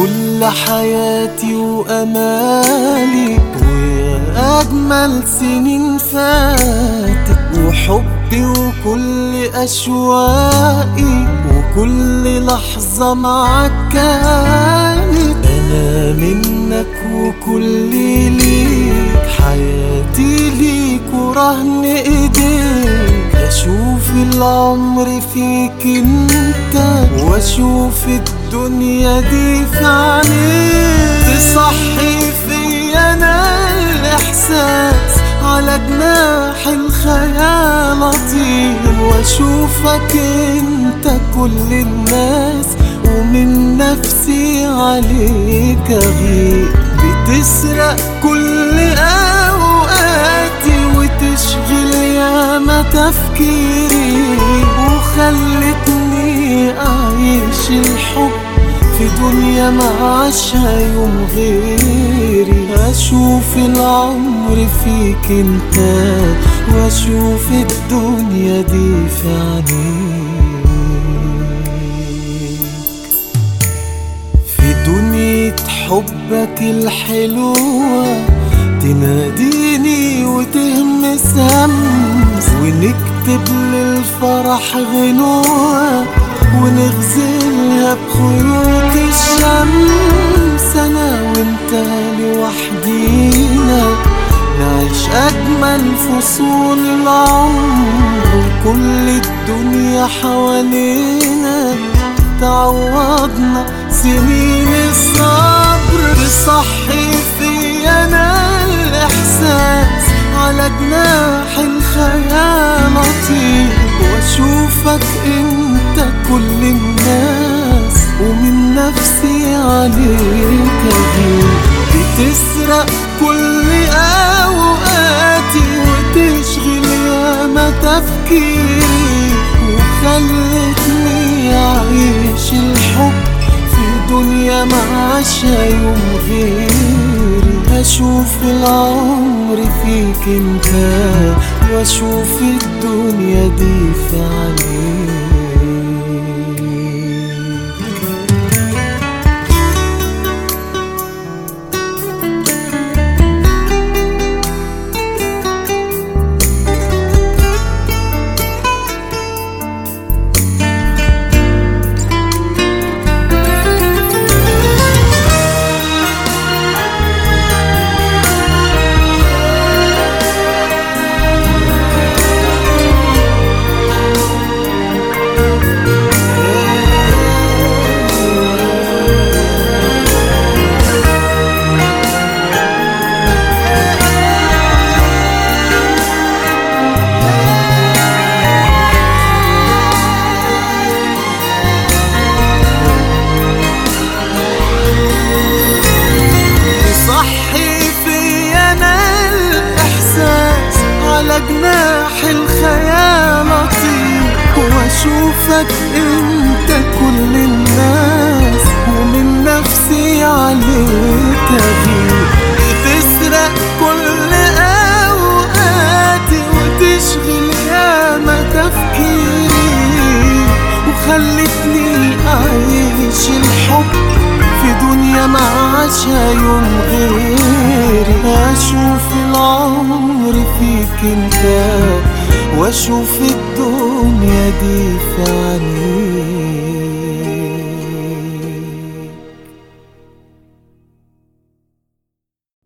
كل حياتي وأمالي، ويا أجمل سنين فاتت، وحبي وكل أشواقي، وكل لحظة معاك كانت. أنا منك وكلي ليك، حياتي ليك ورهن إيديك. أشوف العمر فيك انت، وأشوف الدنيا دي في عينيك. تصحي فيا أنا الإحساس، على جناح الخيال أطير، وأشوفك انت كل الناس، ومن نفسي عليك أغير. بتسرق كل أوقاتي، وتشغل ياما تفكيري، وخلتني أعيش الحب في دنيا معاشها يوم غيري. أشوف العمر فيك انت، وأشوف الدنيا دي في عينيك. في دنيا حبك الحلوة تناديني وتهمس همس، ونكتب للفرح غنوة، ونغزلها بخيوط الشمس. أنا وانت لوحدينا نعيش أجمل فصول العمر، وكل الدنيا حوالينا تعوضنا سنين الصبر. تصحي فيا أنا الإحساس، على جناح الخيال أطير، وأشوفك انت كل الناس، ومن نفسي عليك أغير. بتسرق كل أوقاتي، وتشغل ياما تفكيري، وخلتني أعيش الحب في دنيا معاشها يوم غيري. أشوف العمر فيك انت، وأشوف الدنيا دي في عينيك. على جناح الخيال أطير، وأشوفك انت كل الناس، ومن نفسي عليك أغير. بتسرق كل أوقاتي، وتشغل ياما تفكيري، وخلتني أعيش الحب في دنيا معاشها يوم غيري. أشوف العمر فيك انت، وأشوف الدنيا دي في عينيك.